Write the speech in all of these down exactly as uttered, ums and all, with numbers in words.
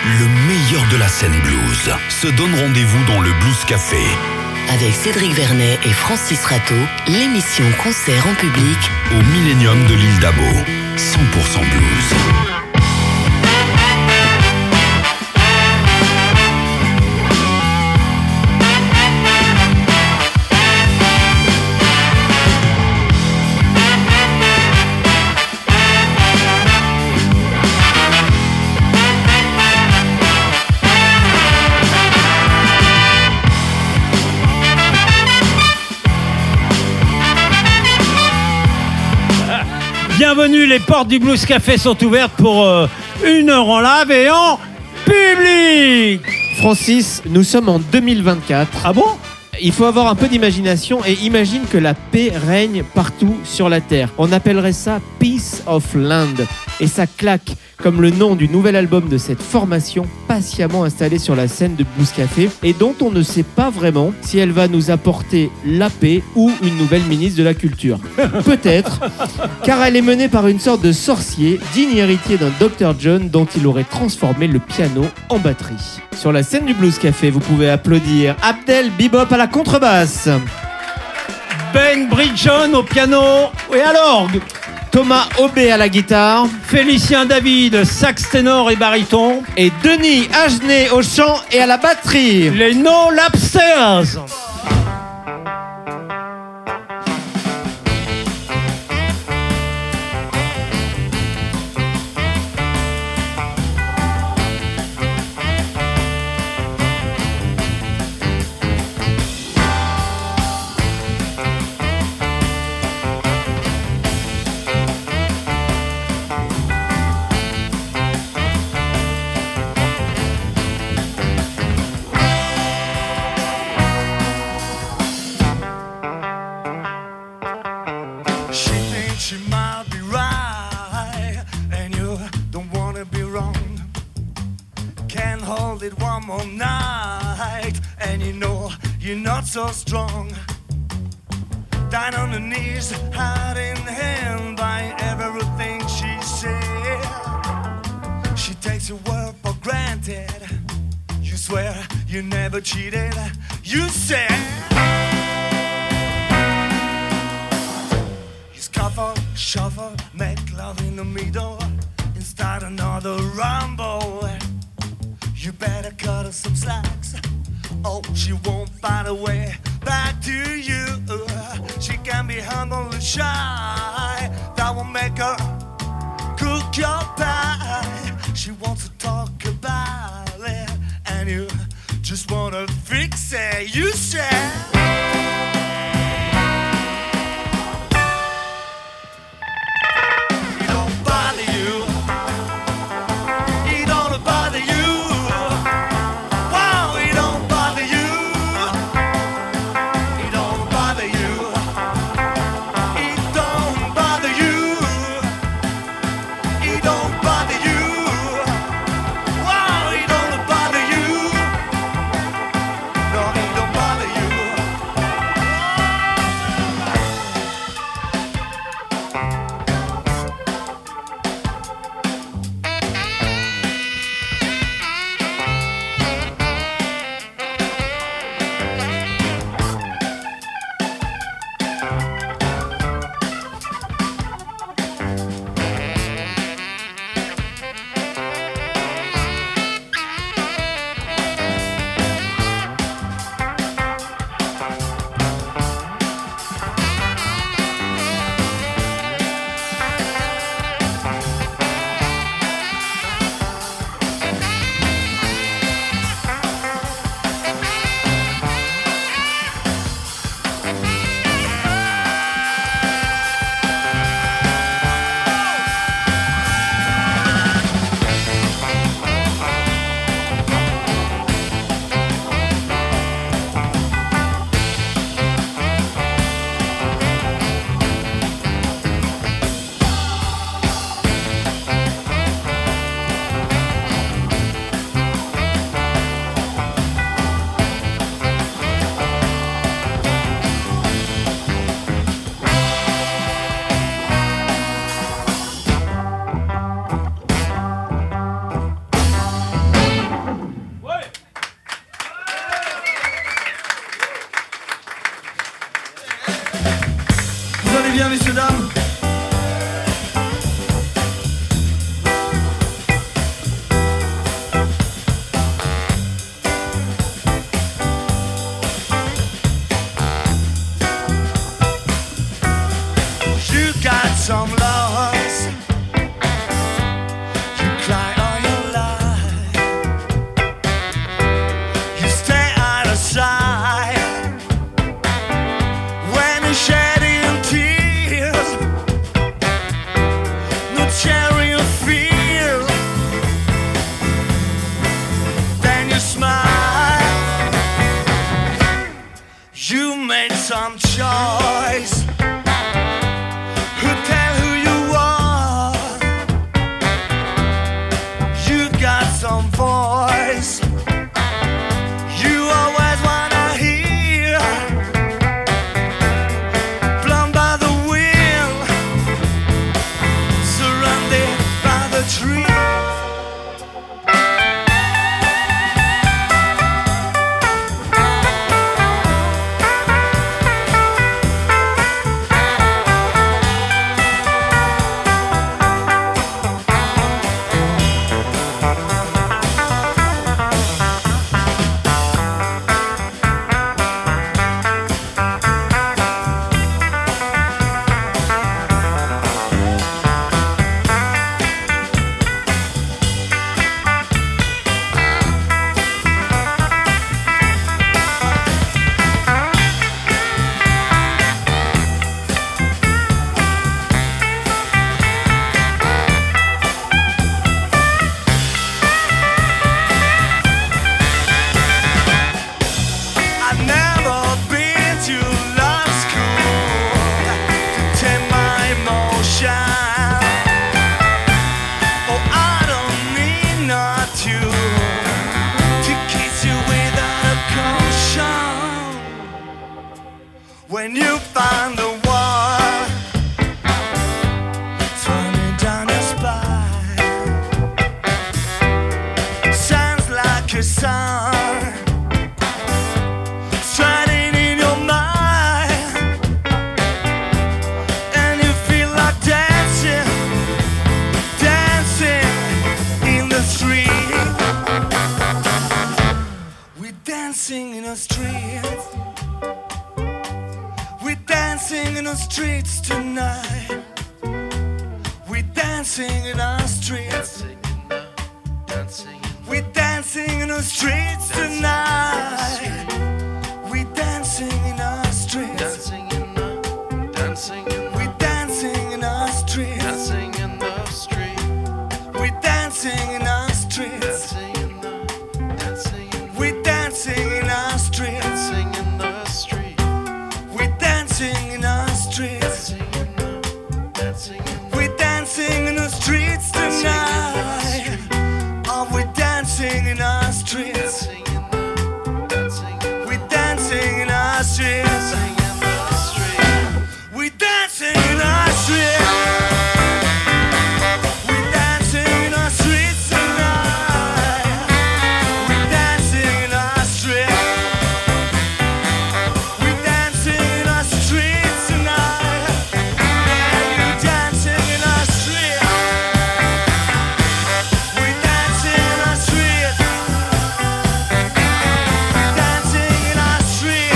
le meilleur de la scène blues se donne rendez-vous dans le Blues Café. Avec Cédric Vernet et Francis Rateau, l'émission concert en public au Millennium de l'île d'Abo. cent pour cent blues. Bienvenue, les portes du Blues Café sont ouvertes pour euh, une heure en live et en public. Francis, nous sommes en deux mille vingt-quatre. Ah bon ? Il faut avoir un peu d'imagination et imagine que la paix règne partout sur la Terre. On appellerait ça Peace of Land. Et ça claque comme le nom du nouvel album de cette formation patiemment installée sur la scène de Blues Café et dont on ne sait pas vraiment si elle va nous apporter la paix ou une nouvelle ministre de la Culture. Peut-être, car elle est menée par une sorte de sorcier, digne héritier d'un docteur John dont il aurait transformé le piano en batterie. Sur la scène du Blues Café, vous pouvez applaudir Abdel Bebop à la contrebasse, Ben Bridgeon au piano et à l'orgue, Thomas Aubé à la guitare, Félicien David, sax ténor et baryton, et Denis Agenet au chant et à la batterie. Les No Lapsters. So strong, down on her knees, heart in hand by everything she said. She takes your word for granted. You swear you never cheated. You said you scuffle, shuffle, make love in the middle and start another rumble. You better cut her some slacks. Oh, she won't find a way back to you. She can be humble and shy. That will make her cook your pie. She wants to talk about it, and you just wanna fix it. You said it don't bother you. It don't bother you. No, he don't bother you. some choice. Who tell who you are? You got some voice. You always wanna hear. Blown by the wind, surrounded by the trees. When you find the one turning down your spine, sounds like a song strutting in your mind, and you feel like dancing, dancing in the street. We're dancing in the streets. We're dancing in the streets tonight. We're dancing in our streets. We're dancing in the streets tonight. We're dancing in our streets. We're dancing in our streets. We're dancing in our streets. We're dancing in our streets. We're dancing in our streets. We're dancing in the streets tonight. Are we dancing in our streets? We're dancing in our streets. We're dancing in our streets. We're dancing in our streets tonight. We're dancing in our streets. We're dancing in our streets tonight. Yeah, you dancing in our streets. We're dancing in our streets. We're dancing in our streets.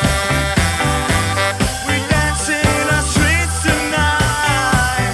We're dancing in our streets tonight.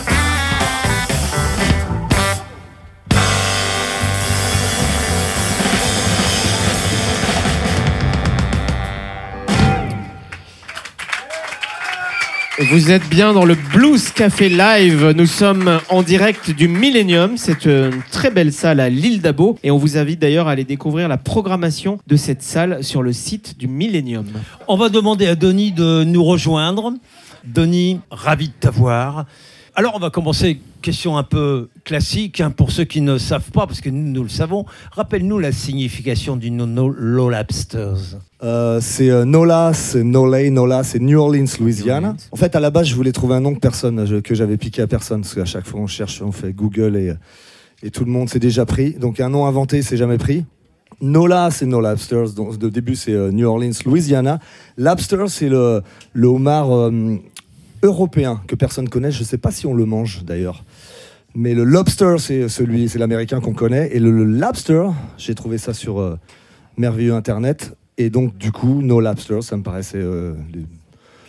Vous êtes bien dans le Blues Café Live. Nous sommes en direct du Millennium. C'est une très belle salle à l'île d'Abo. Et on vous invite d'ailleurs à aller découvrir la programmation de cette salle sur le site du Millennium. On va demander à Denis de nous rejoindre. Denis, ravi de t'avoir. Alors, on va commencer, question un peu classique, hein, pour ceux qui ne savent pas, parce que nous, nous le savons. Rappelle-nous la signification du No No Lobsters. Euh, c'est euh, NOLA, c'est NOLA, NOLA, c'est New Orleans, Louisiana. Orleans. En fait, à la base, je voulais trouver un nom que personne, je- que j'avais piqué à personne, parce qu'à chaque fois, on cherche, on fait Google et, et tout le monde s'est déjà pris. Donc, un nom inventé, c'est jamais pris. NOLA, c'est No Lobsters. Donc, de début, c'est euh, New Orleans, Louisiana. Lobster, c'est le, le homard euh, européen que personne connaît. Je ne sais pas si on le mange d'ailleurs. Mais le lobster, c'est celui, c'est l'américain qu'on connaît. Et le, le lobster, j'ai trouvé ça sur euh, merveilleux Internet. Et donc, du coup, No Lobster, ça me paraissait euh, les-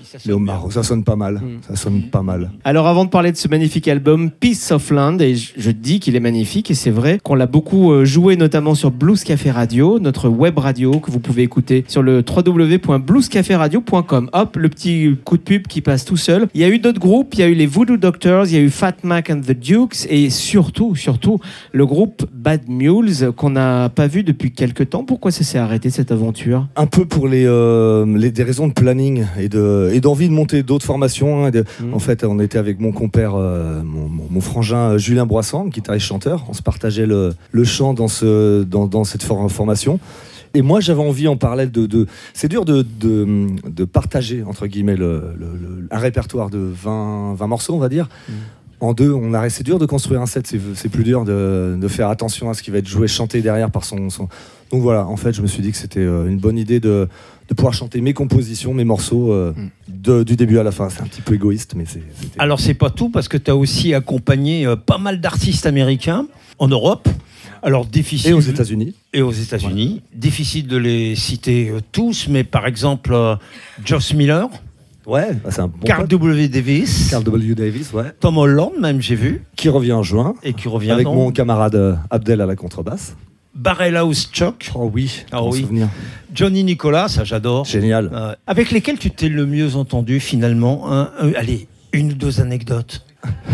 ça mais au sonne bien. Maroc, ça sonne pas mal. Mm. Ça sonne pas mal. Alors avant de parler de ce magnifique album Peace of Land, et je, je dis qu'il est magnifique et c'est vrai qu'on l'a beaucoup euh, joué notamment sur Blues Café Radio, notre web radio que vous pouvez écouter sur le w w w point blues café radio point com. Hop, le petit coup de pub qui passe tout seul. Il y a eu d'autres groupes, il y a eu les Voodoo Doctors, il y a eu Fat Mac and the Dukes et surtout, surtout le groupe Bad Mules qu'on n'a pas vu depuis quelques temps. Pourquoi ça s'est arrêté cette aventure ? Un peu pour les, euh, les des raisons de planning et de et d'envie de monter d'autres formations. Hein, de, Mmh. En fait, on était avec mon compère, euh, mon, mon, mon frangin euh, Julien Broissant, guitariste chanteur. On se partageait le, le chant dans ce dans, dans cette for- formation. Et moi, j'avais envie en parallèle de, de c'est dur de, de, de partager entre guillemets le, le, le, un répertoire de vingt, vingt morceaux, on va dire. Mmh. En deux, on a, c'est dur de construire un set, c'est, c'est plus dur de, de faire attention à ce qui va être joué, chanté derrière par son, son... Donc voilà, en fait, je me suis dit que c'était une bonne idée de, de pouvoir chanter mes compositions, mes morceaux, euh, de, du début à la fin. C'est un petit peu égoïste, mais c'est... C'était... Alors, c'est pas tout, parce que tu as aussi accompagné euh, pas mal d'artistes américains en Europe. Alors, difficile... Et aux États-Unis. Et aux États-Unis. Ouais. Difficile de les citer euh, tous, mais par exemple, euh, Josh Miller... Ouais, bah c'est un bon Carl W. Davis. Carl W. Davis, ouais. Tom Holland, même, j'ai vu. Qui revient en juin. Et qui revient avec donc. mon camarade euh, Abdel à la contrebasse. Barrel House Chuck. Oh oui, ah oui. souvenir. Johnny Nicolas, ça j'adore. Génial. Euh, avec lesquels tu t'es le mieux entendu finalement hein euh, allez, une ou deux anecdotes.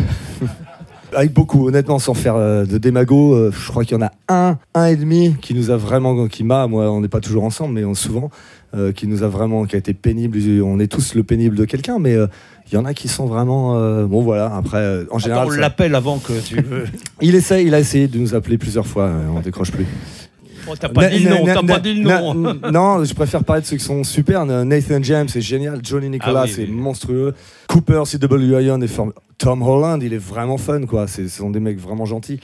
Avec beaucoup, honnêtement, sans faire euh, de démago, euh, je crois qu'il y en a un, un et demi qui nous a vraiment, qui m'a, moi, on n'est pas toujours ensemble, mais on, souvent, euh, qui nous a vraiment, qui a été pénible. On est tous le pénible de quelqu'un, mais euh, il y en a qui sont vraiment, euh, bon voilà. Après, euh, en général, attends, on ça... l'appelle avant que tu. il essaye, il a essayé de nous appeler plusieurs fois, euh, on décroche plus. Oh, t'as pas, na, dit, na, non, na, t'as na, pas dit le nom. Na, na, non, je préfère parler de ceux qui sont super. Nathan James, c'est génial. Johnny Nicolas, ah oui, c'est oui. monstrueux. Cooper, C W Ion est formidable. Tom Holland, il est vraiment fun, quoi. C'est, ce sont des mecs vraiment gentils.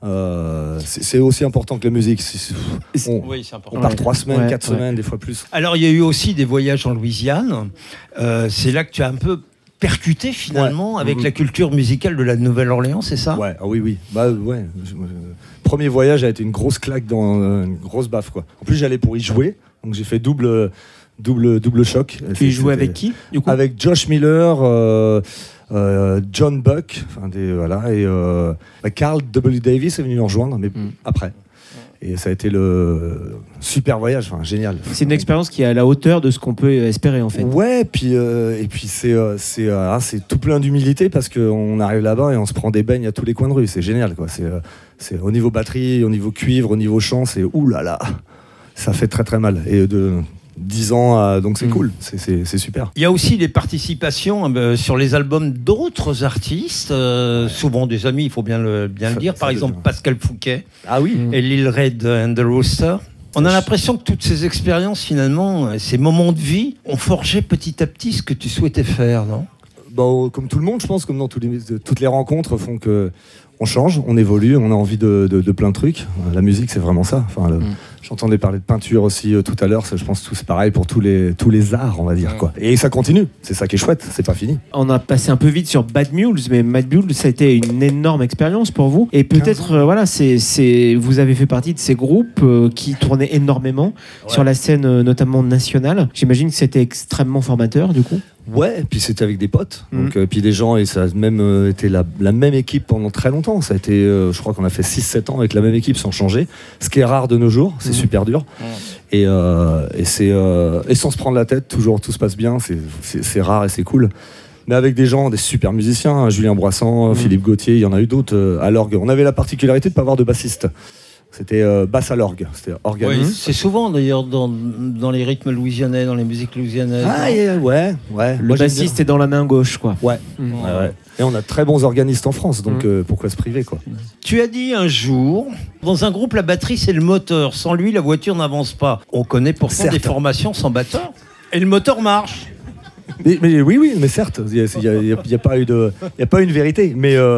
Euh, c'est, c'est aussi important que la musique. C'est, c'est, on, oui, c'est important. On part ouais. trois semaines, ouais, quatre ouais. semaines, des fois plus. Alors, il y a eu aussi des voyages en Louisiane. Euh, c'est là que tu as un peu percuté finalement ouais. avec mmh. la culture musicale de la Nouvelle-Orléans, c'est ça ? Ouais, ah oui, oui. Bah ouais. Je, euh, premier voyage a été une grosse claque, dans euh, une grosse baffe, quoi. En plus, j'allais pour y jouer, donc j'ai fait double, double, double choc. Tu y jouais avec qui du coup ? Avec Josh Miller. Euh, Euh, John Buck, enfin des voilà, et euh, bah Carl W. Davis est venu nous rejoindre, mais mm. après. Et ça a été le super voyage, enfin génial. C'est une expérience qui est à la hauteur de ce qu'on peut espérer en fait. Ouais, puis euh, et puis c'est c'est euh, c'est tout plein d'humilité parce qu'on arrive là-bas et on se prend des beignes à tous les coins de rue, c'est génial quoi. C'est c'est au niveau batterie, au niveau cuivre, au niveau chant, c'est oulala, ça fait très très mal et de dix ans, euh, donc c'est mmh. cool, c'est, c'est, c'est super. Il y a aussi les participations euh, sur les albums d'autres artistes, euh, ouais. souvent des amis, il faut bien le, bien ça, le dire. Par exemple, le... Pascal Fouquet ah oui. et Lil Red and the Rooster. On a l'impression que toutes ces expériences, finalement, ces moments de vie, ont forgé petit à petit ce que tu souhaitais faire, non ? Bon, comme tout le monde, je pense, comme dans tous les, toutes les rencontres font que on change, on évolue, on a envie de, de, de plein de trucs. La musique, c'est vraiment ça. Enfin, le, mmh. J'entendais parler de peinture aussi euh, tout à l'heure. Ça, je pense que c'est pareil pour tous les, tous les arts, on va dire. Quoi. Et ça continue. C'est ça qui est chouette. C'est pas fini. On a passé un peu vite sur Bad Mules, mais Bad Mules, ça a été une énorme expérience pour vous. Et peut-être, euh, voilà, c'est, c'est, vous avez fait partie de ces groupes euh, qui tournaient énormément ouais. sur la scène, euh, notamment nationale. J'imagine que c'était extrêmement formateur, du coup. Ouais, et puis c'était avec des potes, mmh. donc euh, puis des gens, et ça a même euh, été la, la même équipe pendant très longtemps. Ça a été, euh, je crois qu'on a fait six sept ans avec la même équipe sans changer, ce qui est rare de nos jours, c'est mmh. super dur. Mmh. Et, euh, et, c'est, euh, et sans se prendre la tête, toujours tout se passe bien, c'est, c'est, c'est rare et c'est cool. Mais avec des gens, des super musiciens, hein, Julien Broissant, mmh. Philippe Gauthier, il y en a eu d'autres euh, à l'orgue. On avait la particularité de ne pas avoir de bassiste. C'était euh, basse à l'orgue, c'était organique. Oui, c'est souvent d'ailleurs dans, dans les rythmes louisianais, dans les musiques louisianaises. Ah yeah, ouais, ouais. Le Moi, bassiste est dans la main gauche, quoi. Ouais. Mmh. ouais, ouais. Et on a de très bons organistes en France, donc mmh. euh, pourquoi se priver, quoi. Tu as dit un jour, dans un groupe, la batterie c'est le moteur. Sans lui, la voiture n'avance pas. On connaît pourtant certes. Des formations sans batteur. Et le moteur marche. Mais, mais oui, oui, mais certes, il n'y a, a, a, a pas eu de, il y a pas une vérité, mais. Euh,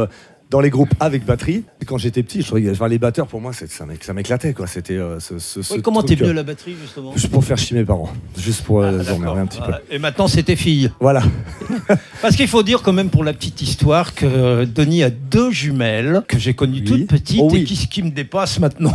dans les groupes avec batterie. Et quand j'étais petit, je regardais, enfin, les batteurs pour moi, c'est, ça, m'éc- ça m'éclatait quoi. C'était euh, ce, ce, ce Oui, comment truc, t'es venu euh, à la batterie justement? juste pour faire chier mes parents, juste pour euh, Ah, les d'accord. emmerder un petit peu. Ah, et maintenant c'est tes filles. Voilà. Parce qu'il faut dire quand même pour la petite histoire que Denis a deux jumelles que j'ai connues Oui. toutes petites Oh oui. et qui, qui me dépassent maintenant.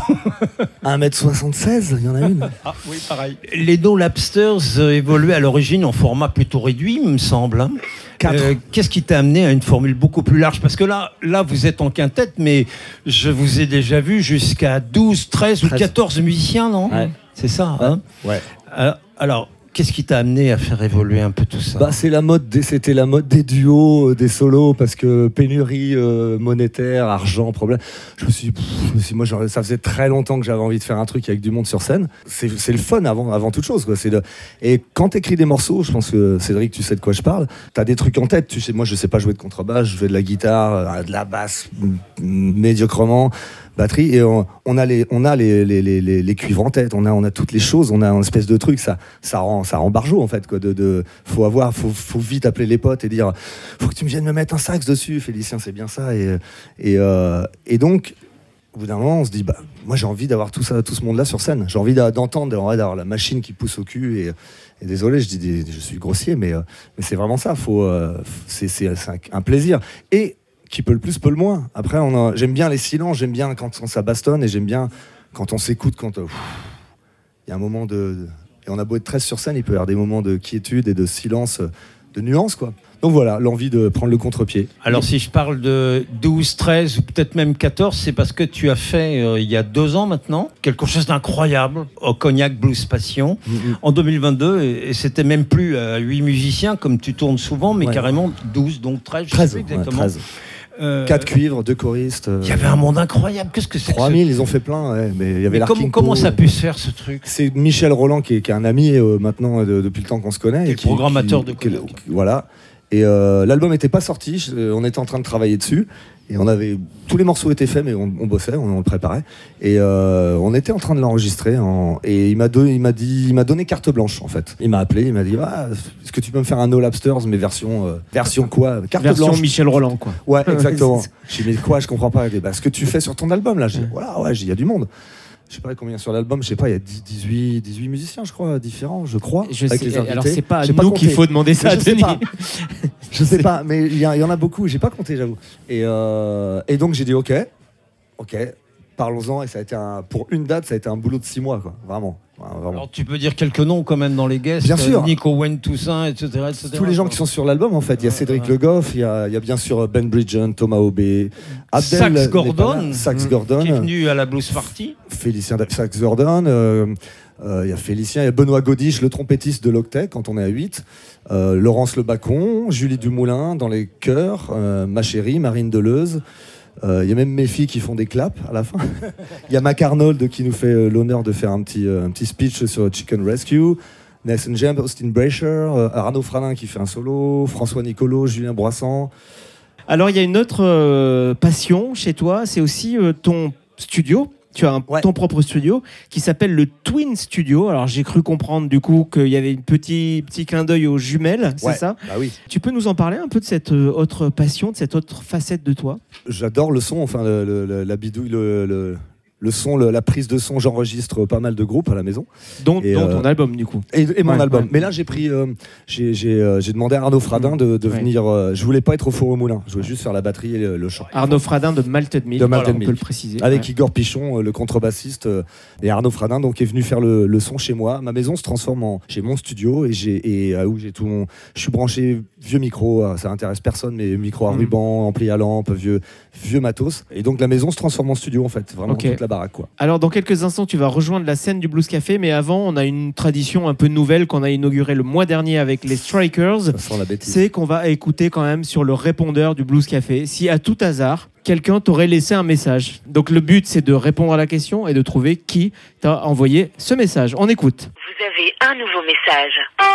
un mètre soixante-seize, il y en a une. Ah oui, pareil. Les No Lapsters euh, évoluaient à l'origine en format plutôt réduit, il me semble. hein. Quatre. Euh, qu'est-ce qui t'a amené à une formule beaucoup plus large? Parce que là, là, vous êtes en quintette, mais je vous ai déjà vu jusqu'à douze, treize ou treize. quatorze musiciens, non? Ouais. C'est ça, hein? Ouais. Euh, alors, qu'est-ce qui t'a amené à faire évoluer un peu tout ça? Bah, c'est la mode des, c'était la mode des duos, euh, des solos, parce que pénurie euh, monétaire, argent, problème. Je me suis, pff, je me suis moi, genre, ça faisait très longtemps que j'avais envie de faire un truc avec du monde sur scène. C'est, c'est le fun avant, avant toute chose, quoi. C'est le... Et quand t'écris des morceaux, je pense que Cédric, tu sais de quoi je parle. T'as des trucs en tête. Tu sais, moi, je sais pas jouer de contrebasse, je fais de la guitare, euh, de la basse, m- m- médiocrement. Batterie et on, on a les on a les, les, les, les, les cuivres en tête, on a on a toutes les choses, on a une espèce de truc, ça ça rend ça rend barjot en fait quoi. De, de faut avoir faut faut vite appeler les potes et dire faut que tu me viennes me mettre un sax dessus, Félicien, c'est bien ça. Et et euh, et donc au bout d'un moment on se dit bah moi j'ai envie d'avoir tout ça tout ce monde là sur scène, j'ai envie d'a- d'entendre d'avoir d'avoir la machine qui pousse au cul et, et désolé je dis des- je suis grossier mais euh, mais c'est vraiment ça, faut euh, c'est c'est c'est un, un plaisir. Et qui peut le plus, peut le moins. Après, on a, j'aime bien les silences, j'aime bien quand on, ça bastonne et j'aime bien quand on s'écoute, quand euh, il y a un moment de, de... Et on a beau être treize sur scène, il peut y avoir des moments de quiétude et de silence, de nuance, quoi. Donc voilà, l'envie de prendre le contre-pied. Alors si je parle de douze, treize ou peut-être même quatorze, c'est parce que tu as fait, euh, il y a deux ans maintenant, quelque chose d'incroyable au Cognac Blues Passion, Mm-hmm. en deux mille vingt-deux, et, et c'était même plus euh, huit musiciens comme tu tournes souvent, mais Ouais. carrément douze, donc treize, je sais treize, plus ouais, exactement. treize. Euh, quatre cuivres, deux choristes. euh, Il y avait un monde incroyable, qu'est-ce que c'est que trois ce- mille, ils ont fait plein, ouais, mais il y avait Mais l'Arking comment, comment Po, ça a euh, pu se faire ce truc? C'est Michel Roland qui est, qui est un ami euh, maintenant euh, de- depuis le temps qu'on se connaît. Qui est et le programmateur de qui- Cognac. qui- Voilà. Et euh, l'album n'était pas sorti, je- euh, on était en train de travailler dessus. Et on avait tous les morceaux étaient faits, mais on, on bossait, on, on le préparait. Et euh, on était en train de l'enregistrer. En, et il m'a donné, il m'a dit, il m'a donné carte blanche en fait. Il m'a appelé, il m'a dit, ah, est-ce que tu peux me faire un No Lapsters, mais version, euh, version quoi? Carte Version blanche. Michel Roland, quoi. Ouais, exactement. C'est- J'ai dit, mais quoi, je comprends pas. Il dit, bah, ce que tu fais sur ton album là, j'ai dit, voilà, ouais, j'ai dit, il y a du monde. Je sais pas combien sur l'album, je sais pas, il y a dix, dix-huit, dix-huit musiciens, je crois, différents, je crois. Je avec sais, les invités. alors c'est pas à J'ai nous qu'il compté. faut demander ça, Je sais Denis. pas. Je sais pas, mais il y, a- il y en a beaucoup, j'ai pas compté, j'avoue. Et, euh, et donc j'ai dit, ok, ok, parlons-en. Et ça a été un, pour une date, ça a été un boulot de six mois, quoi, vraiment. vraiment. Alors tu peux dire quelques noms quand même dans les guests, Bien sûr. euh, Nico Wayne Toussaint, et cetera, et cetera. Tous les gens qui sont sur l'album, en fait. Il y a Cédric Le Goff, il y a, il y a bien sûr Ben Bridgen, Thomas Aubé, Abdel Sax n'est pas Gordon, là, Sax mmh, Gordon, qui est venu à la Blues Party. Félicien Da- Sax Gordon, euh, euh, il y a Félicien, il y a Benoît Godiche, le trompettiste de l'Octet, quand on est à huit, euh, Laurence Le Bacon, Julie Dumoulin dans les chœurs, euh, ma chérie, Marine Deleuze. Euh, Il y a même mes filles qui font des claps à la fin. Il y a Mac Arnold qui nous fait euh, l'honneur de faire un petit, euh, un petit speech sur Chicken Rescue. Nathan James, Austin Brasher, euh, Arnaud Fralin qui fait un solo, François Nicolo, Julien Broissant. Alors, il y a une autre euh, passion chez toi, c'est aussi euh, ton studio. Tu as un- Ouais. ton propre studio qui s'appelle le Twin Studio. Alors, j'ai cru comprendre du coup qu'il y avait un petit, petit clin d'œil aux jumelles, c'est Ouais, ça? Bah oui. Tu peux nous en parler un peu de cette euh, autre passion, de cette autre facette de toi? J'adore le son, enfin le, le- le- la bidouille, le, le, le son, le- la prise de son. J'enregistre pas mal de groupes à la maison. Dont, Et, dont euh, ton album, du coup. Et, et mon Ouais, album. ouais. Mais là, j'ai pris, euh, j'ai, j'ai, euh, j'ai demandé à Arnaud Fradin de, de Ouais. venir. euh, je voulais pas être au four au moulin. Je voulais juste faire la batterie et le, le chant. Arnaud Fradin de Malted Milk, De Malted voilà, on Milk. peut le préciser. Avec Ouais. Igor Pichon, euh, le contrebassiste, euh, et Arnaud Fradin, donc est venu faire le, le son chez moi. Ma maison se transforme en, j'ai mon studio et j'ai, et euh, où j'ai tout mon, je suis branché vieux micro, euh, ça intéresse personne, mais micro à Mm. ruban, ampli à lampe, vieux, vieux matos. Et donc la maison se transforme en studio en fait, vraiment Ok. toute la baraque quoi. Alors, dans quelques instants, tu vas rejoindre la scène du Blues Café, mais avant, on a une tradition un peu nouvelle qu'on a inaugurée le mois dernier avec les Strikers. Ça sent la bêtise. C'est qu'on va écouter quand même sur le répondeur du Blues Café si à tout hasard quelqu'un t'aurait laissé un message. Donc le but c'est de répondre à la question et de trouver qui t'a envoyé ce message. On écoute. Vous avez un nouveau message.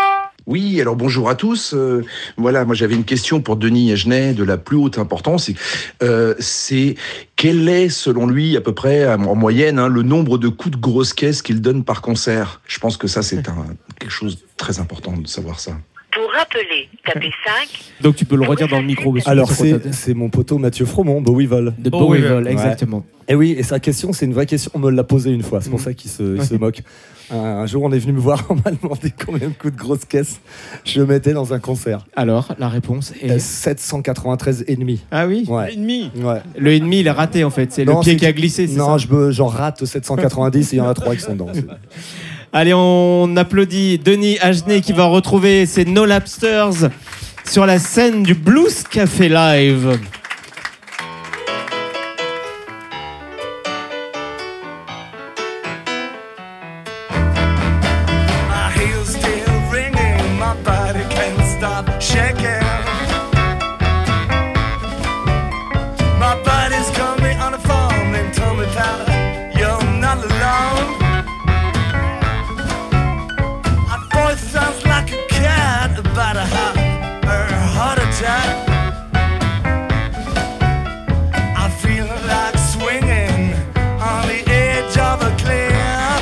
Oui, alors bonjour à tous. Euh, voilà, moi j'avais une question pour Denis Agenais de la plus haute importance. Euh, c'est quel est, selon lui, à peu près en moyenne, hein, le nombre de coups de grosse caisse qu'il donne par concert? Je pense que ça, c'est un, quelque chose de très important de savoir ça. Pour rappeler, tapez cinq. Donc tu peux le redire dans le micro. Monsieur, Alors, sur c'est, votre- c'est mon poteau Mathieu Fromont, Bowie Vol. de Bowie Bowie Vol, Ouais. exactement. Et oui, et sa question, c'est une vraie question. On me l'a posée une fois, c'est pour Mhm. ça qu'il se, il se moque. Un, un jour, on est venu me voir, on m'a demandé combien de coups de grosse caisse je mettais dans un concert. Alors, la réponse est. Euh, sept cent quatre-vingt-treize et demi. Ah oui. Ouais. Ennemi. Ouais. Le ennemi, il est raté en fait. C'est le Non, pied c'est qui a que- glissé. C'est Non, ça je me, j'en rate sept cent quatre-vingt-dix et il y en a trois qui sont dedans. C'est- Allez, on applaudit Denis Agenais qui va retrouver ses No Lapsters sur la scène du Blues Café Live. My heels still ringing, my body can't stop shaking. My body's coming on the phone and told me that you're not alone. My voice sounds like a cat about to have a heart attack. I feel like swinging on the edge of a cliff.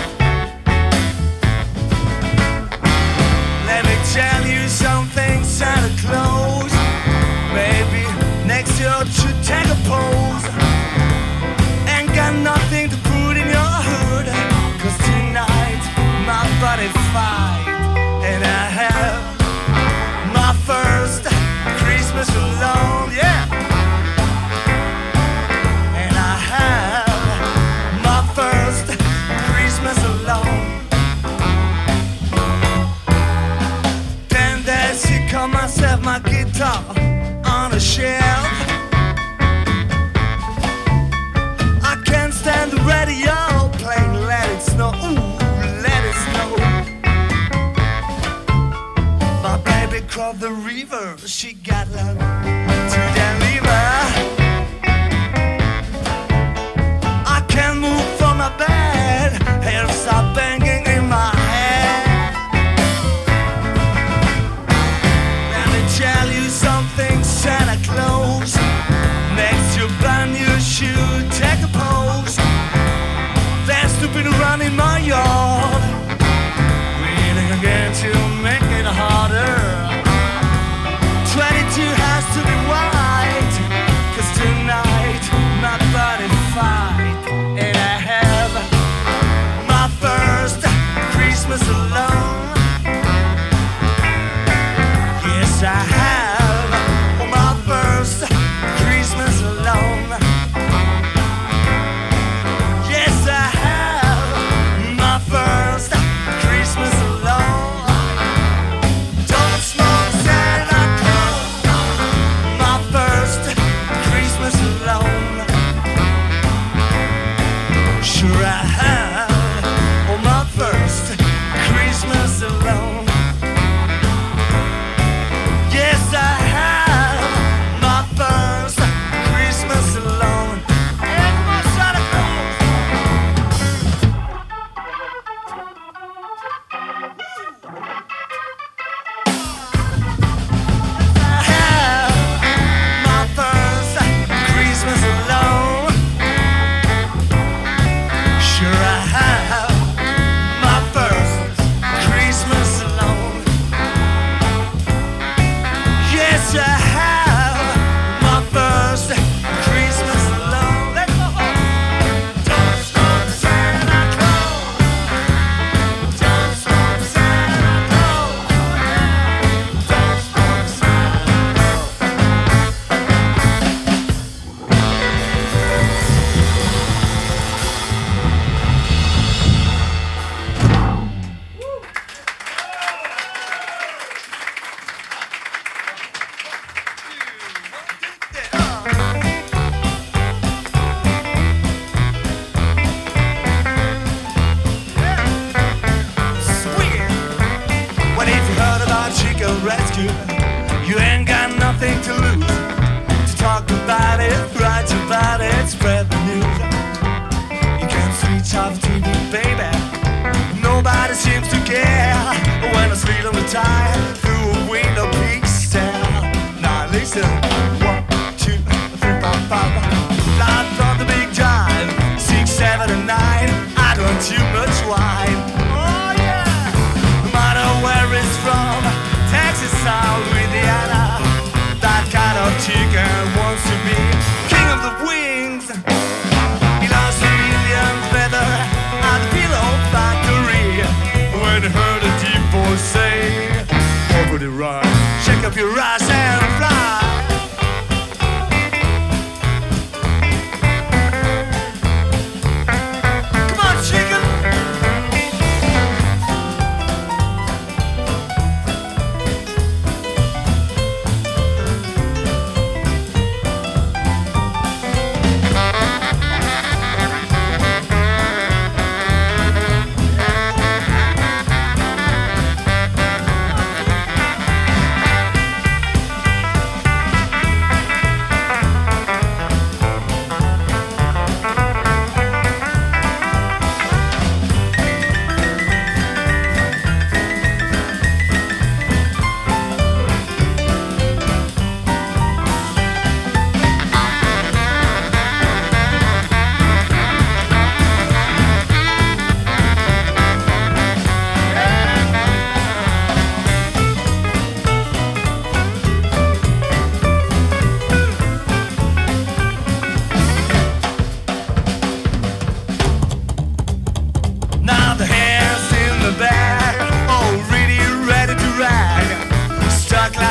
Let me tell you something, Santa Claus. Maybe next year you should take a pose. Ain't got nothing to put in your hood. Cause tonight my body fight. And I have my first Christmas alone, yeah. And I have my first Christmas alone. Then there's you come myself my guitar on a shelf. I can't stand the radio playing Let It Snow, ooh, let it snow. My baby crossed the river, she got love to deliver. I can't move from my bed, hair stop banging in my head. Let me tell you something, Santa Claus. Next you brand new shoe, take a pose. They're stupid around in my yard, waiting again to make it harder. twenty-two has to be white, cause tonight my body fight. And I have my first Christmas alone. Yes, I have my first Christmas alone. Yes, I have my first Christmas alone. Don't smoke Santa Claus, my first Christmas alone. Sure I have oh, my first Christmas alone. Yes, I have my first Christmas alone. And my Santa Claus. I have my first Christmas alone. Sure I have my first Christmas alone. Yes, I have my first Christmas alone. Let's go home. Don't stop Santa Claus. Don't stop Santa Claus. Don't stop Santa Claus. Swing. What if you heard about Chico Rescue? You ain't got nothing to lose. To talk about it, write about it, spread the news. You can't switch off the T V, baby. Nobody seems to care when I sleep on the tire through a window peak stare. Now listen, one, two, three, four, five. Live from the big drive, six, seven, and nine. I drunk too much wine. Oh yeah. No matter where it's from, Texas, South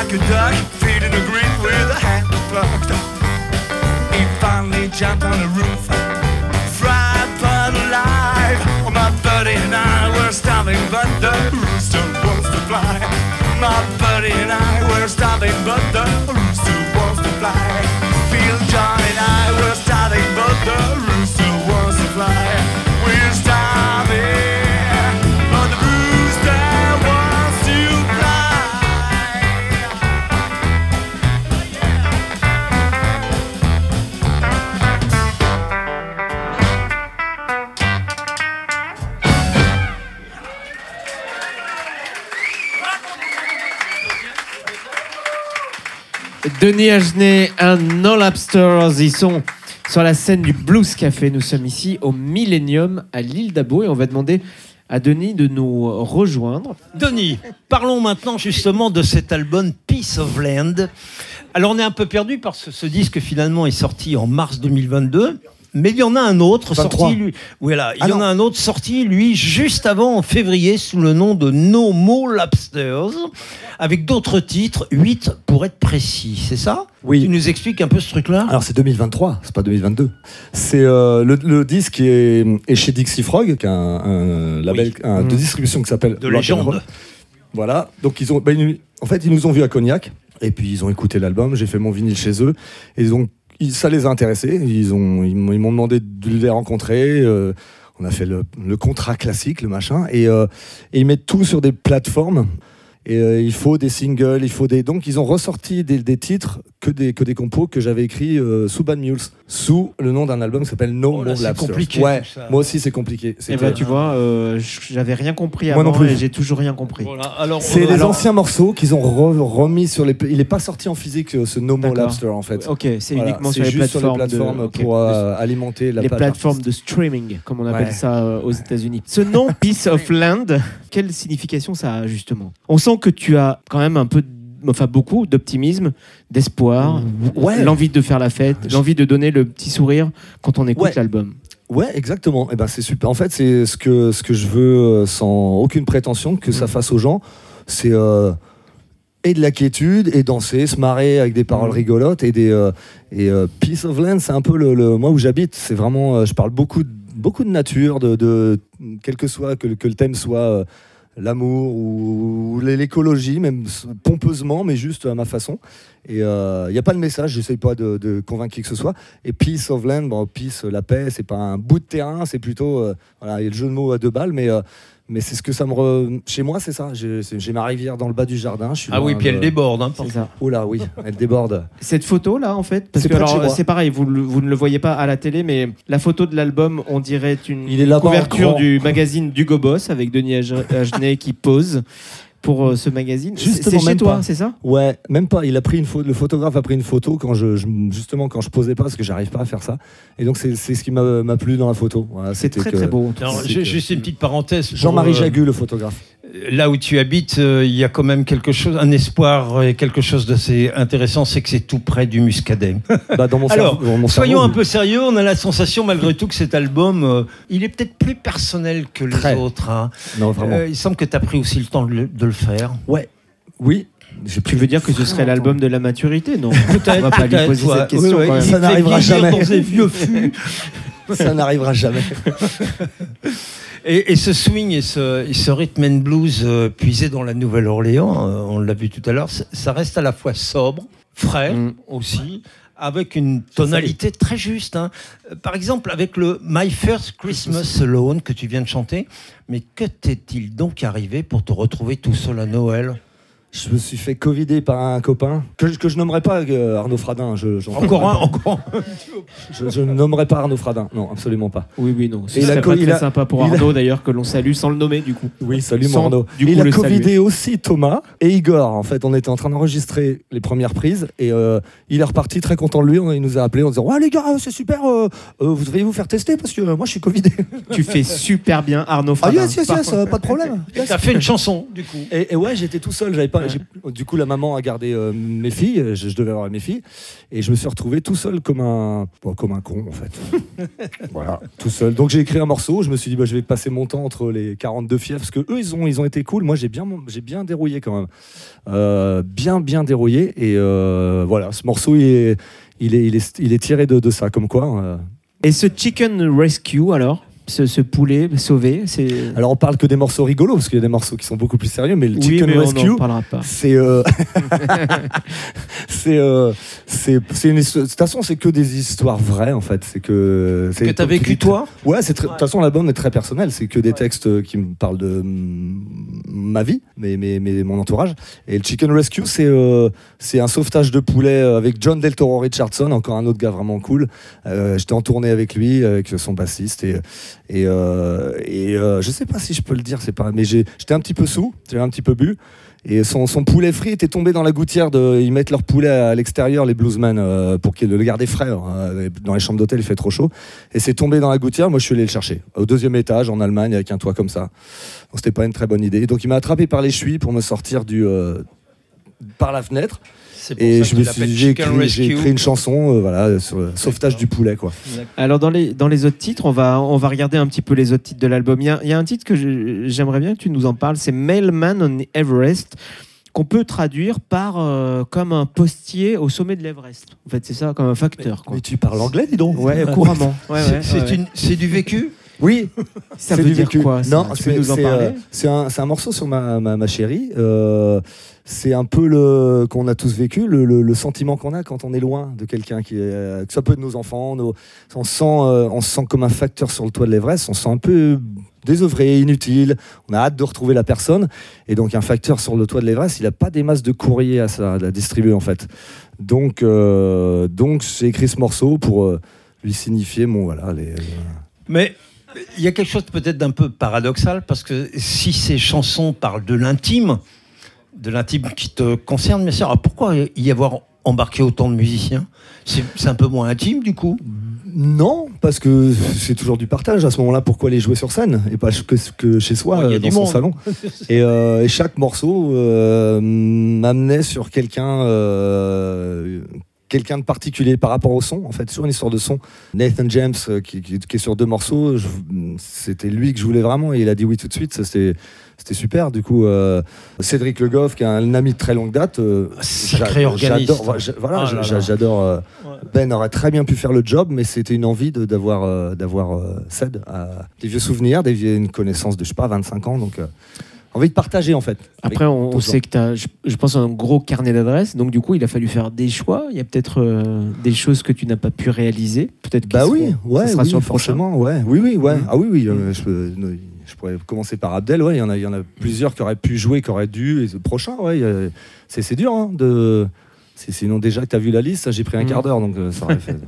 like a duck, feeding the green with a hand plucked. He finally jumped on the roof, fried but alive. Oh, my buddy and I were starving, but the rooster wants to fly. My buddy and I were starving, but the rooster wants to fly. Phil, John and I were starving, but the rooster wants to fly. We're starving, but the rooster wants to fly. Denis Agenais, un No Lobsters, ils sont sur la scène du Blues Café. Nous sommes ici au Millennium à l'île d'Abo et on va demander à Denis de nous rejoindre. Denis, parlons maintenant justement de cet album Piece of Land. Alors on est un peu perdu parce que ce disque finalement est sorti en mars deux mille vingt-deux. Mais il y en a un autre vingt-trois. sorti, lui. Voilà, il Ah y en non. a un autre sorti, lui, juste avant, en février, sous le nom de No More Lobsters, avec d'autres titres, huit pour être précis, c'est ça? Oui. Tu nous expliques un peu ce truc-là? Alors c'est deux mille vingt-trois, c'est pas deux mille vingt-deux. C'est euh, le, le disque est, est chez Dixie Frog, qui est un, un label Oui. un, de Mmh. distribution qui s'appelle De Rock and légende. Roll. Voilà, donc ils ont, bah, ils- en fait ils nous ont vus à Cognac et puis ils ont écouté l'album. J'ai fait mon vinyle chez eux et ils ont, ils- ça les a intéressés. Ils ont, ils m'ont ils m'ont demandé de les rencontrer. euh, on a fait le, le contrat classique, le machin, et, euh, et ils mettent tout sur des plateformes. Et euh, il faut des singles, il faut des. Donc ils ont ressorti des, des titres que des que des compos que j'avais écrits euh, sous Bad Mules, sous le nom d'un album qui s'appelle No Oh là, More c'est Lobsters. compliqué, Ouais, tout ça. moi aussi c'est compliqué. Et C'était- bah tu vois, euh, j'avais rien compris Moi avant non plus. et j'ai toujours rien compris. Voilà, alors, C'est euh, les alors, anciens morceaux qu'ils ont re- remis sur les. Il n'est pas sorti en physique euh, ce No More D'accord. Lobster en fait. Ok, c'est Voilà, uniquement c'est sur les, juste sur les plateformes plateformes de, ok. pour euh, alimenter la les page plateformes artiste. de streaming, comme on appelle Ouais. ça euh, aux États-Unis. Ce nom, Piece of Land, quelle signification ça a justement? On sent que tu as quand même un peu, d- enfin beaucoup d'optimisme, d'espoir, Ouais. l'envie de faire la fête, Je- l'envie de donner le petit sourire quand on écoute Ouais. l'album. Ouais, exactement. Et ben c'est super. En fait, c'est ce que ce que je veux euh, sans aucune prétention que ça fasse aux gens, c'est euh, et de la quiétude et danser, se marrer avec des paroles Mhm. rigolotes et des euh, et euh, Piece of Land, c'est un peu le, le- moi où j'habite. C'est vraiment, euh, je parle beaucoup de, beaucoup de nature, de, de quel que soit que, que le thème soit euh, l'amour ou, ou l'écologie, même s- pompeusement, mais juste à ma façon. Et il n'y a pas de message, j'essaye pas de, de convaincre qui que ce soit. Et Peace of Land, bon, peace, la paix, c'est pas un bout de terrain, c'est plutôt, euh, voilà, il y a le jeu de mots à deux balles, mais, euh, mais c'est ce que ça me... Re... Chez moi, c'est ça, j'ai c'est- j'ai ma rivière dans le bas du jardin. Je suis Ah oui, loin puis elle de- déborde. Hein, C'est ça. Oh là, oui, elle déborde. Cette photo là en fait, parce C'est que près de alors, chez moi. c'est pareil, vous, le- vous ne le voyez pas à la télé, mais la photo de l'album, on dirait une Il est là-bas en couverture grand. du magazine d'Hugo Boss avec Denis Age- Agenais qui pose pour euh, ce magazine. C'est- Justement, c'est chez même toi, pas. c'est ça? Ouais, même pas. Il a pris une photo. Le photographe a pris une photo quand je, je- justement quand je posais pas parce que j'arrive pas à faire ça. Et donc c'est c'est ce qui m'a m'a plu dans la photo. Voilà, C'est c'était très que- très beau. Alors, C'est j'ai que- juste une petite parenthèse. pour, Jean-Marie euh, Jagu, le photographe. Là où tu habites, euh, il y a quand même quelque chose, un espoir et quelque chose d'assez intéressant, c'est que c'est tout près du Muscadet. Bah, dans mon Alors, cerveau- dans mon soyons cerveau, un peu sérieux, on a la sensation malgré tout que cet album, euh, il est peut-être plus personnel que les Très. autres. hein. Non, vraiment. Euh, il semble que tu as pris aussi le temps de le, de le faire. Ouais. Oui. J'ai Tu veux dire que ce serait l'album de la maturité? Non, Peut-être, on va pas lui peut-être, poser ouais. cette question Oui, oui, quand même. il Ça fait n'arrivera vieillir jamais. dans ses vieux fûts. Ça n'arrivera jamais. Et, et ce swing et ce, et ce rhythm and blues euh, puisé dans la Nouvelle-Orléans, euh, on l'a vu tout à l'heure, c- ça reste à la fois sobre, frais Mm. aussi, avec une tonalité très juste. hein. Euh, Par exemple, avec le My First Christmas Alone que tu viens de chanter, mais que t'est-il donc arrivé pour te retrouver tout seul à Noël? Je me suis fait covider par un copain que, je- que je nommerai pas euh, Arnaud Fradin. Je, j'en- Encore un, encore un. Je, je ne nommerai pas Arnaud Fradin. Non, absolument pas. Oui, oui, non. Ce Et il a serait co- pas il très a- sympa pour il a- Arnaud d'ailleurs que l'on salue sans le nommer du coup. Oui, salut Sans, mon Arnaud. du coup, il a le covidé saluer. aussi Thomas et Igor. En fait, on était en train d'enregistrer les premières prises et euh, il est reparti très content de lui. On- Il nous a appelé en disant ouais les gars, c'est super. euh, euh, vous devriez vous faire tester parce que euh, moi je suis covidé. Tu fais super bien Arnaud Ah Fradin. yes yes yes, euh, pas de problème. Et t'as fait une chanson, du coup. Et, et ouais, j'étais tout seul, j'avais pas pas, j'ai- du coup, la maman a gardé euh, mes filles. Je, je devais avoir mes filles, et je me suis retrouvé tout seul comme un, bon, comme un con en fait. Voilà, tout seul. Donc j'ai écrit un morceau. Je me suis dit, bah, je vais passer mon temps entre les quarante-deux fiefs, parce que eux, ils ont, ils ont été cool. Moi, j'ai bien, j'ai bien dérouillé quand même, euh, bien, bien dérouillé. Et euh, voilà, ce morceau, il est, il est, il est, il est tiré de, de ça, comme quoi. Euh, Et ce Chicken Rescue, alors ce, ce poulet sauvé, c'est... Alors on parle que des morceaux rigolos, parce qu'il y a des morceaux qui sont beaucoup plus sérieux, mais le Oui, Chicken mais Rescue, on n'en parlera pas. c'est euh, c'est euh, c'est c'est une histoire- de toute façon c'est que des histoires vraies en fait, c'est que c'est Que t'as vécu toi? Ouais, c'est très- de toute façon l'album est très personnel, c'est que des textes qui me parlent de mm, ma vie, mais, mais, mais mon entourage. Et le Chicken Rescue, c'est euh, c'est un sauvetage de poulet avec John Del Toro Richardson, encore un autre gars vraiment cool. Euh, J'étais en tournée avec lui, avec son bassiste, et et, euh, et euh, je sais pas si je peux le dire, c'est pas, mais j'ai- j'étais un petit peu sous, j'avais un petit peu bu. Et son, son poulet frit était tombé dans la gouttière. De, ils mettent leur poulet à l'extérieur, les bluesmen, euh, pour qu'ils le garder frais. Hein. Dans les chambres d'hôtel, il fait trop chaud. Et c'est tombé dans la gouttière. Moi, je suis allé le chercher au deuxième étage en Allemagne avec un toit comme ça. Donc, c'était pas une très bonne idée. Donc, il m'a attrapé par les chevilles pour me sortir du, euh, par la fenêtre. C'est pour Et ça je qu'il me l'appelle suis, j'ai Chicken écrit, j'ai Rescue. écrit une chanson, euh, voilà, sur le sauvetage du poulet, quoi. Alors dans les, dans les autres titres, on va, on va regarder un petit peu les autres titres de l'album. Il y a, il y a un titre que je- j'aimerais bien que tu nous en parles, c'est Mailman on Everest, qu'on peut traduire par euh, comme un postier au sommet de l'Everest. En fait, c'est ça, comme un facteur. Quoi. Mais tu parles anglais, dis donc. Ouais, couramment. Ouais, C'est- ouais, c'est ouais. une- c'est du vécu? Oui, Ça c'est veut du dire vécu. quoi ça Non, Tu peux c'est nous en c'est, parler euh, c'est un, c'est un morceau sur ma, ma, ma chérie. Euh, c'est un peu le qu'on a tous vécu, le, le, le sentiment qu'on a quand on est loin de quelqu'un qui est, euh, que ça peut être nos enfants. Nos, on se sent, euh, on se sent comme un facteur sur le toit de l'Everest. On se sent un peu désœuvré, inutile. On a hâte de retrouver la personne. Et donc un facteur sur le toit de l'Everest, il n'a pas des masses de courrier à, ça, à distribuer en fait. Donc, euh, donc j'ai écrit ce morceau pour euh, lui signifier mon voilà les. les Mais il y a quelque chose peut-être d'un peu paradoxal, parce que si ces chansons parlent de l'intime, de l'intime qui te concerne, bien sûr, alors pourquoi y avoir embarqué autant de musiciens? C'est c'est un peu moins intime du coup? Non, parce que c'est toujours du partage. À ce moment-là, pourquoi aller jouer sur scène et pas que, que chez soi, Ouais, il y a euh, du dans son monde. salon. et, euh, et chaque morceau euh, m'amenait sur quelqu'un, euh, quelqu'un de particulier par rapport au son. En fait, sur une histoire de son. Nathan James, euh, qui, qui- qui est sur deux morceaux, je- c'était lui que je voulais vraiment, et il a dit oui tout de suite. Ça, c'était, c'était super. Du coup, euh, Cédric Le Goff, qui est un ami de très longue date. euh, Sacré j'a- organiste. J'adore. j'a- Voilà, Ah là j'a- là. j'adore. euh, Ben aurait très bien pu faire le job, mais c'était une envie de- d'avoir euh, d'avoir euh, Ced, euh, des vieux souvenirs, des vieux, une connaissance de je sais pas vingt-cinq ans, donc euh, envie de partager en fait. Après, avec on, on d'autres sait que tu as, je, je pense, un gros carnet d'adresses. Donc, du coup, il a fallu faire des choix. Il y a peut-être euh, des choses que tu n'as pas pu réaliser. Peut-être gens. Bah qu'ils oui, seront- ouais, ça sera oui, sur le prochain. forcément, ouais, oui, oui, ouais. Mhm. Ah oui, oui, euh, je, peux- je pourrais commencer par Abdel, ouais, il y en a, il y en a plusieurs qui auraient pu jouer, qui auraient dû, et le prochain, ouais, il y a- c'est c'est dur, hein, de. C'est- Sinon, déjà que tu as vu la liste, ça, j'ai pris un Mhm. quart d'heure, donc euh, ça aurait fait.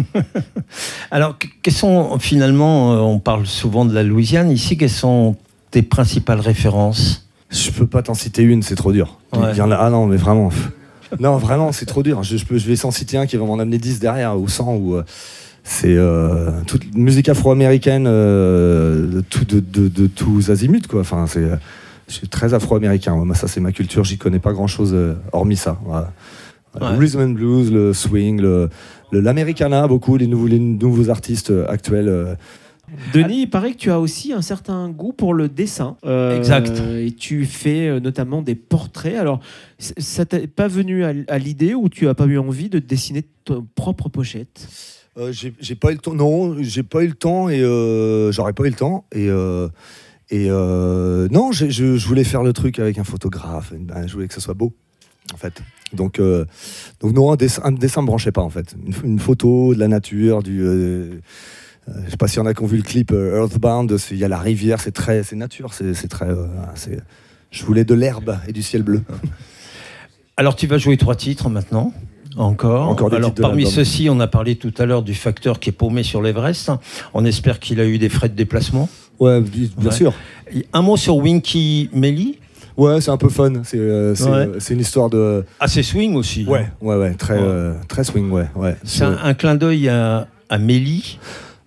Alors, que- quelles sont finalement, euh, on parle souvent de la Louisiane ici, quelles sont tes principales références? Je peux pas t'en citer une, c'est trop dur. Ouais. Il y en a, ah non, mais vraiment. Non, vraiment, c'est trop dur. Je, je, peux, je vais s'en citer un qui va m'en amener dix derrière, ou cent, ou. euh, c'est euh, toute musique afro-américaine euh, de, tout- de, de, de tous azimuts, quoi. Enfin, c'est, euh, je suis très afro-américain. Moi, ça, c'est ma culture. J'y connais pas grand-chose euh, hormis ça. Voilà. Ouais. Le rhythm and blues, le swing, le, le- l'americana, beaucoup, les nouveaux, les nouveaux artistes euh, actuels. euh, Denis, il paraît que tu as aussi un certain goût pour le dessin. Euh, Exact. Et tu fais euh, notamment des portraits. Alors, c- ça t'est pas venu à, à l'idée ou tu as pas eu envie de dessiner ta propre pochette? Euh, j'ai j'ai pas eu le temps. Non, j'ai pas eu le temps et euh, j'aurais pas eu le temps. Et, euh, et euh, non, j'ai- je, je voulais faire le truc avec un photographe. Ben, je voulais que ça soit beau, en fait. Donc, euh, donc non, un dessin, un dessin me branchait pas, en fait. Une, une photo de la nature, du. Euh, euh, je sais pas s'il y en a qui ont vu le clip euh, Earthbound. c'est- Il y a la rivière, c'est très, c'est nature, c'est c'est très. euh, c'est- je voulais de l'herbe et du ciel bleu. Alors, tu vas jouer trois titres maintenant. Encore. Encore des Alors, titres de parmi l'album. ceux-ci, on a parlé tout à l'heure du facteur qui est paumé sur l'Everest. On espère qu'il a eu des frais de déplacement. Ouais, bi- bien Ouais. sûr. Et un mot sur Winky Melly. Ouais, c'est un peu fun. C'est euh, c'est, Ouais. euh, c'est une histoire de. Ah, c'est swing aussi. Ouais, ouais, ouais, très, Ouais. euh, très swing, ouais, ouais. C'est un, un clin d'œil à, à Melly.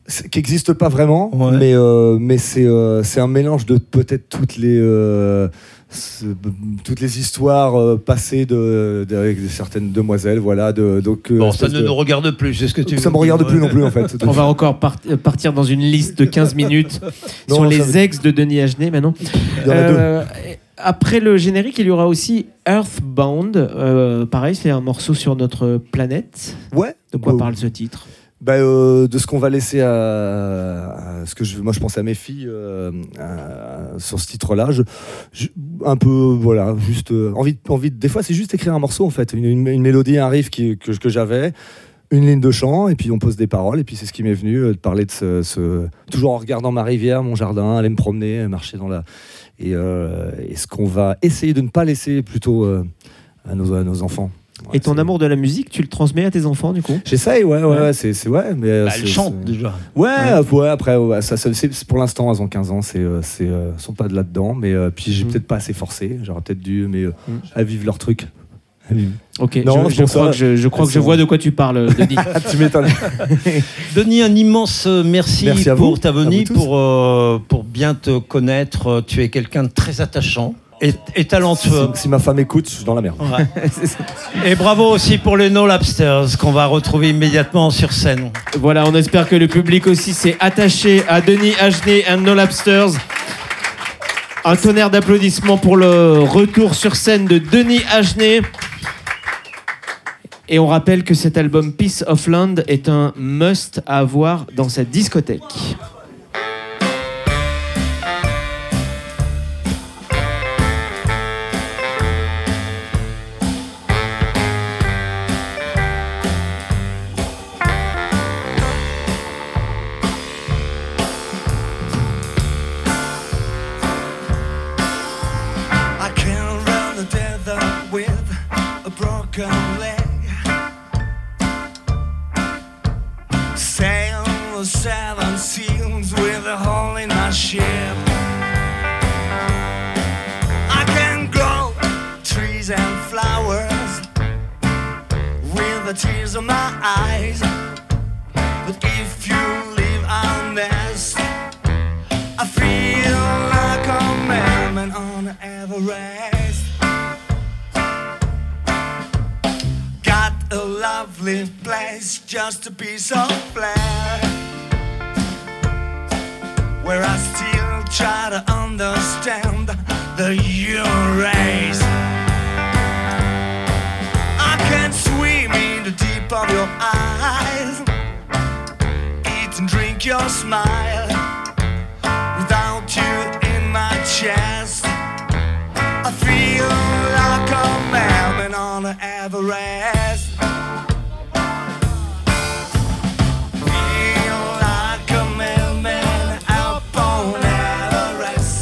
C'est- qui n'existe pas vraiment, Ouais. mais, euh, mais c'est, euh, c'est un mélange de peut-être toutes les, euh, c'est- toutes les histoires euh, passées de, de- avec certaines demoiselles. Voilà, de, donc, euh, Bon, ça espèce ne de- nous regarde plus, c'est ce que tu ça veux me regarde dire. plus non plus en fait. On va encore part- euh, partir dans une liste de quinze minutes Non, sur ça les va- ex de Denis Agenet maintenant. Il y en a deux. Euh, Après le générique, il y aura aussi Earthbound. Euh, pareil, c'est un morceau sur notre planète. Ouais. De quoi Bah, parle ce titre? bah, euh, de ce qu'on va laisser à, à ce que je, moi je pense à mes filles euh, à- sur ce titre-là. Je, je- un peu, voilà, juste euh, envie, de- envie. de- Des fois, c'est juste écrire un morceau en fait, une, une- une mélodie, un riff qui, que, que j'avais. Une ligne de chant, et puis on pose des paroles, et puis c'est ce qui m'est venu, euh, de parler de ce, ce- toujours en regardant ma rivière, mon jardin, aller me promener, marcher dans la... Et, euh, et ce qu'on va essayer de ne pas laisser plutôt euh, à, nos, à nos enfants. Ouais, Et ton c'est- amour de la musique, tu le transmets à tes enfants du coup? J'essaye, ouais, ouais, Ouais. ouais, c'est, c'est ouais, mais euh, Bah, c'est- elle chante c'est- déjà. Ouais, euh, ouais, après, ouais, ça, ça, c'est, c'est pour l'instant, elles ont quinze ans, c'est, euh, c'est, euh, sont pas de là-dedans, mais euh, puis j'ai Mm. peut-être pas assez forcé, j'aurais peut-être dû, mais euh, Mm. à vivre leur truc. À vivre. Ok, Non, je, c'est je pour crois ça. que je, je crois que je Elles sont- vois de quoi tu parles, Denis. Ah, tu m'étonnes. Denis, un immense merci, Merci à pour vous, ta à venue, vous tous. pour, euh, pour bien te connaître. Tu es quelqu'un de très attachant et, et talentueux. Si, si ma femme écoute, je suis dans la merde. Ouais. Et bravo aussi pour les No Lapsters qu'on va retrouver immédiatement sur scène. Voilà, on espère que le public aussi s'est attaché à Denis Agenet and No Lapsters. Un tonnerre d'applaudissements pour le retour sur scène de Denis Agenet. Et on rappelle que cet album Piece of Land est un must à avoir dans sa discothèque. I can't run the desert with a broken leg. Sail the seven seas with a hole in my ship. I can grow trees and flowers with the tears of my eyes. But if you leave our nest, I feel like a madman on Everest. Got a lovely place, just a piece of land, where I still try to understand the human race. I can swim in the deep of your eyes, eat and drink your smile. Without you in my chest, I feel like a madman on Everest. Feel like a madman up on Everest.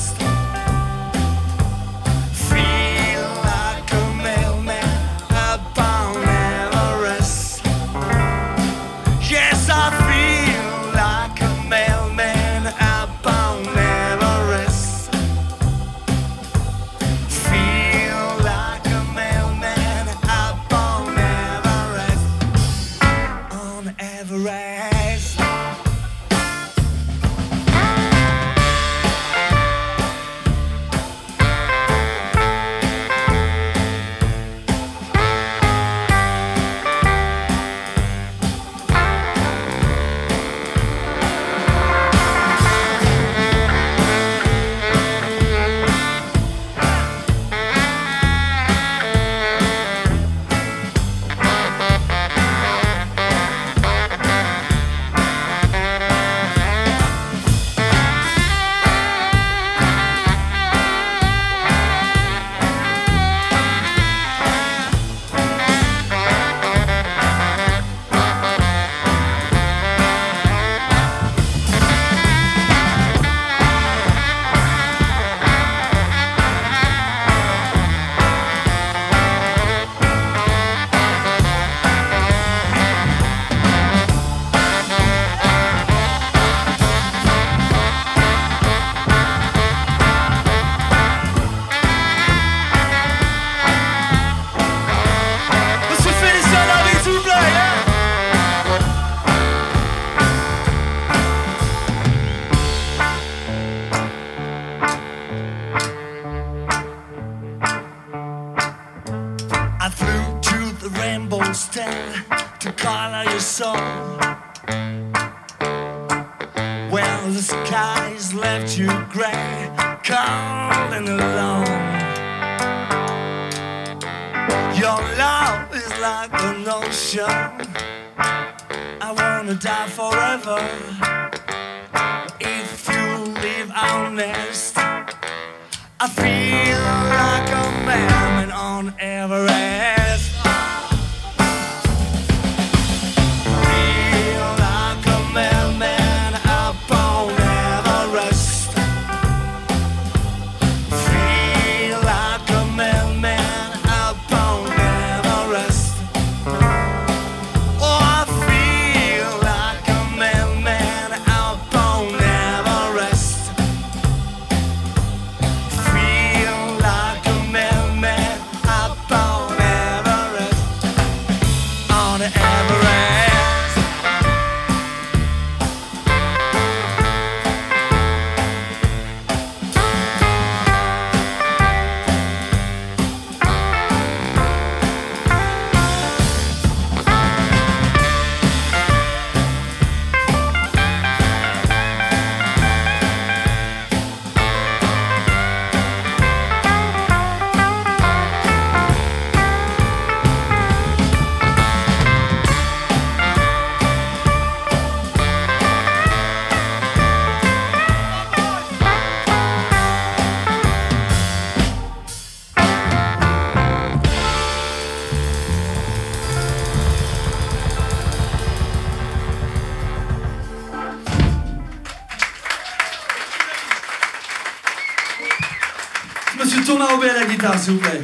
to color your soul. Well, the skies left you gray, cold and alone. Your love is like an ocean. I wanna die forever. If you leave honest, I feel like a man on Everest. Feel like a madman up on Everest. Feel like a madman up on Everest. Oh, I feel like a madman up on Everest. Feel like a madman up on Everest. On Everest. Monsieur Thomas Aubé à la guitare, s'il vous plaît.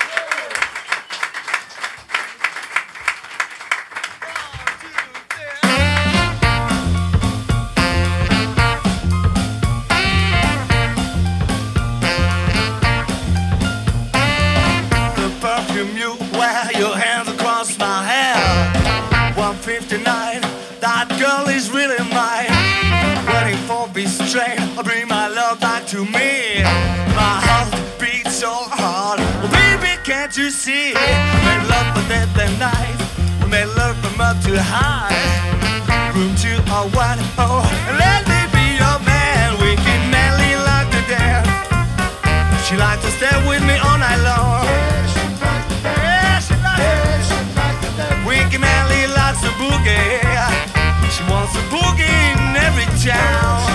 The perfume you wear, your hands across my hair. one fifty-nine, that girl is really mine. Waiting for this train, I'll bring my love back to me. My heart beats so hard, oh, baby, can't you see? We made love for day and night, we made love from up to high. Room two oh one oh, let me be your man. We can madly like to dance. She likes to stay with me all night long. Yeah, she likes it. We can madly likes to boogie. She wants to boogie in every town.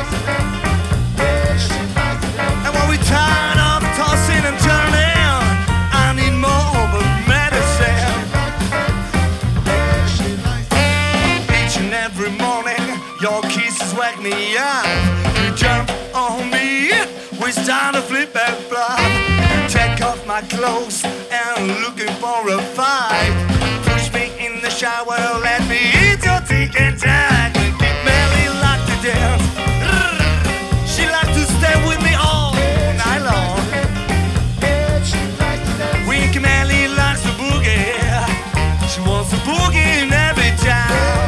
And when we tired of tossing and turning, I need more of a medicine. Each and every morning, your kisses wake me up. You jump on me, we start to flip and flop. Take off my clothes and looking for a fight. Push me in the shower, let me eat your dick and tag. Keep Melly like to dance. She likes to stay with me all night long. Winky Melly likes to boogie. She wants to boogie in every town.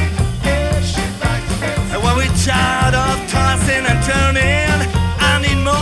And when we're tired of tossing and turning, I need more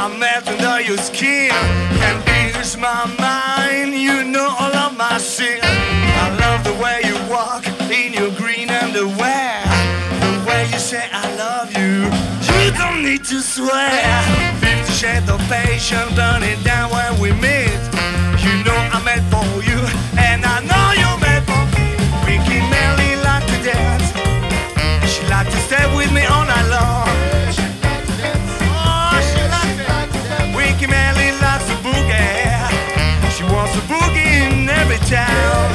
I melt under your skin and ease my mind. You know all of my sin. I love the way you walk in your green underwear. The way you say I love you. You don't need to swear. Fifty shades of passion, burn it down when we meet. You know I'm made for you, and I know you're made for me. Ricky Melly like to dance. She like to stay with me all night long. Oh, she like it. Ricky Melly likes to boogie. She wants to boogie in every town.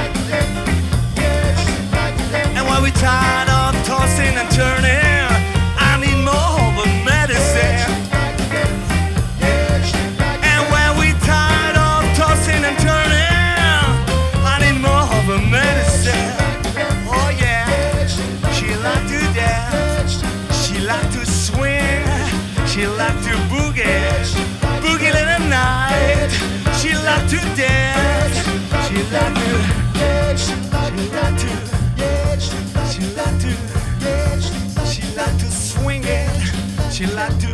And when we tired of tossing and turning, I need more of a medicine. And when we tired of tossing and turning, I need more of a medicine. Oh yeah, she like to dance, she like to swing, she like to boogie, boogie in the night. She like to dance, she like to, she like to, she like to, she like to swing it, she like to.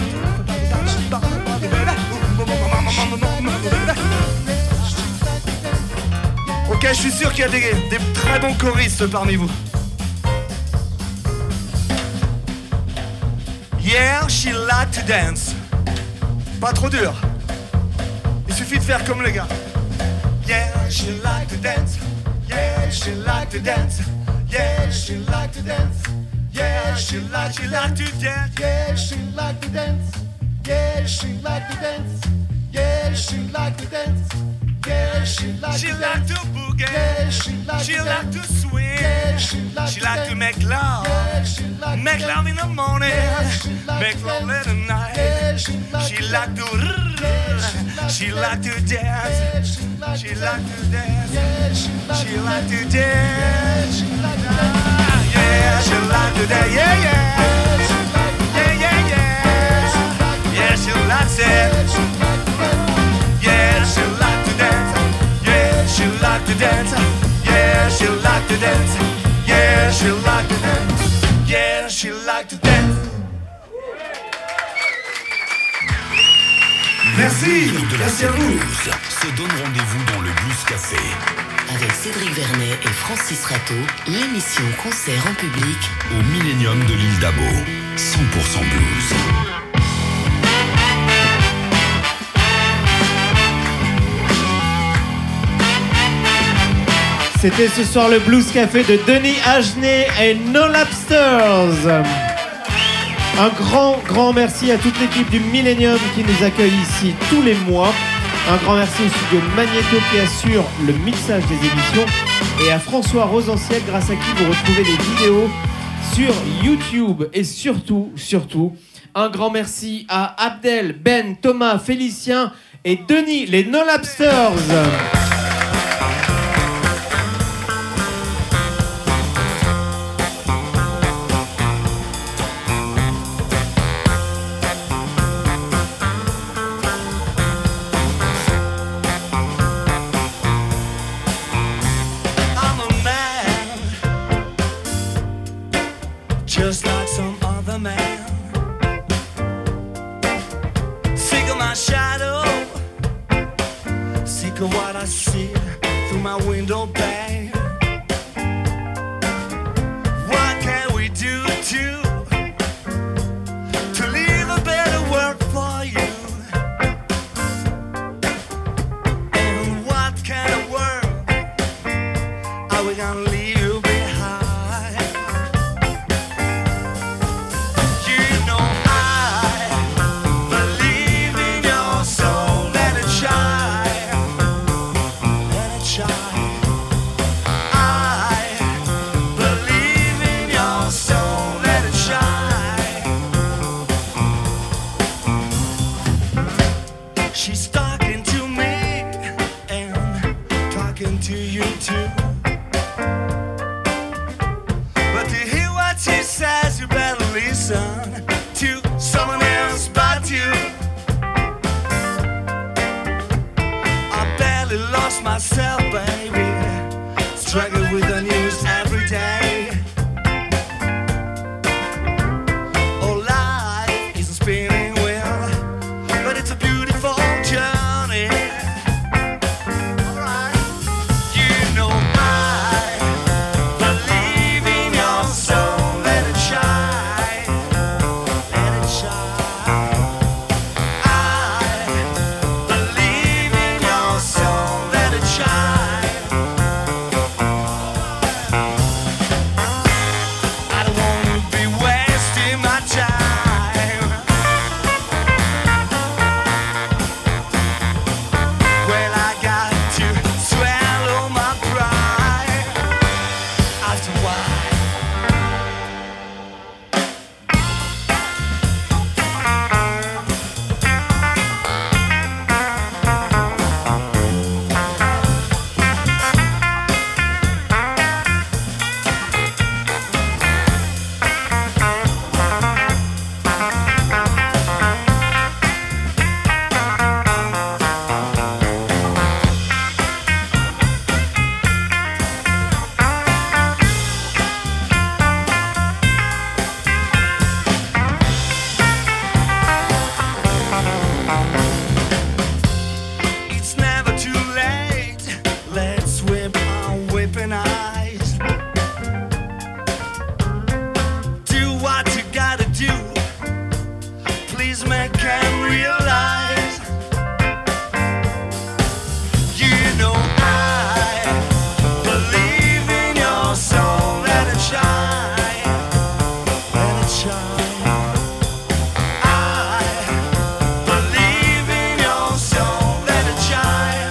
Ok, je suis sûr qu'il y a des, des très bons choristes parmi vous. Yeah, she like to dance. Pas trop dur. Il suffit de faire comme les gars. Yeah, she like to dance. Yeah, she like to dance. Yeah, she like to dance. Yeah, she like, she like to dance. Yeah, she like to dance. Yeah, she like to dance. Yeah, she like to dance. Yeah, she like she to like to boogie. Yeah, she like she to like to swing. Yeah, she like she to like to make love. Yeah, she like make to love in the morning. Yeah, she like make love in the night. Yeah, she like she like to yeah, she like to dance. Yeah, she like to dance. Yeah, she like to dance. Yeah, she like to dance. Yeah, yeah. Yeah, yeah, yeah. Yeah, she likes it. Yeah, she like to dance. Yeah, she like to dance. Yeah, she like to dance. Yeah, she like to dance. Yeah, she like to dance. Merci. De la scène blues se donne rendez-vous dans le Blues Café. Avec Cédric Vernet et Francis Rateau, l'émission concert en public au Millennium de l'île d'Abo. cent pour cent blues. C'était ce soir le Blues Café de Denis Agenais et No Lapsters. Un grand, grand merci à toute l'équipe du Millennium qui nous accueille ici tous les mois. Un grand merci au studio Magnéto qui assure le mixage des émissions et à François Rosanciel grâce à qui vous retrouvez les vidéos sur YouTube. Et surtout, surtout, un grand merci à Abdel, Ben, Thomas, Félicien et Denis, les No Lapsters. Just like some other man, sick of my shadow, sick of what I see through my window pane. What can we do to to leave a better world for you? And what kind of world are we gonna leave you behind? To someone else but you. I barely lost myself, baby. Struggle with the news every day. Oh, life is a spinning wheel, but these men can realize. You know I believe in your soul. Let it shine, let it shine. I believe in your soul. Let it shine.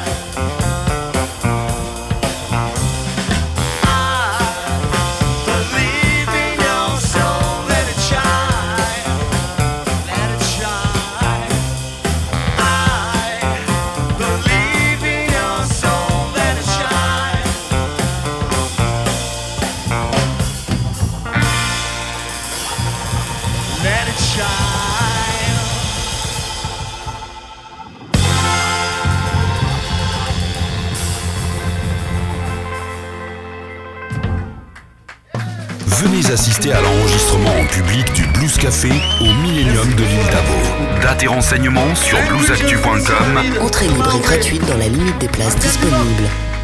Venez assister à l'enregistrement en public du Blues Café au Millennium de l'île d'Abo. Dates et renseignements sur blues actu point com. Entrée libre et gratuite dans la limite des places disponibles.